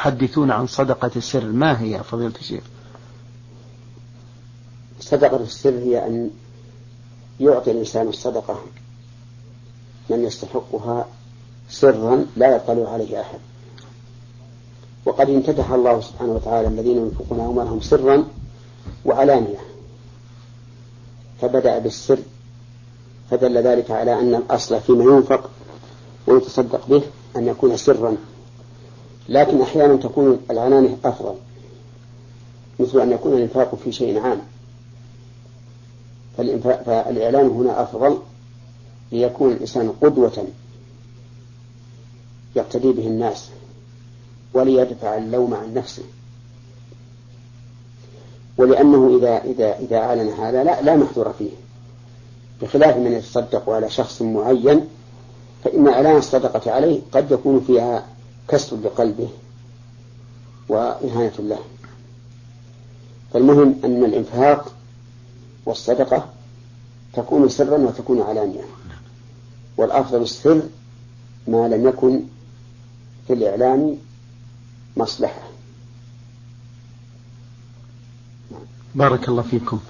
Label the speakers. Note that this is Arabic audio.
Speaker 1: يحدثون عن صدقة السر، ما هي فضيلة الشيخ؟
Speaker 2: صدقة السر هي أن يعطي الإنسان الصدقة من يستحقها سرا لا يطلع عليه أحد. وقد امتدح الله سبحانه وتعالى الذين ينفقون أموالهم سرا وعلانية، فبدأ بالسر، فدل ذلك على أن الأصل فيما ينفق ويتصدق به أن يكون سرا، لكن أحيانا تكون العلانية أفضل، مثل أن يكون الإنفاق في شيء عام، فالإعلان هنا أفضل ليكون الإنسان قدوة يقتدي به الناس وليدفع اللوم عن نفسه. ولأنه إذا أعلن هذا لا محذور فيه، بخلاف من يتصدق على شخص معين، فإن إعلان الصدقة عليه قد يكون فيها كسر لقلبه وإهانة له. فالمهم أن الإنفاق والصدقة تكون سرا وتكون علانية، والأفضل السر ما لم يكن في الإعلان مصلحة.
Speaker 1: بارك الله فيكم.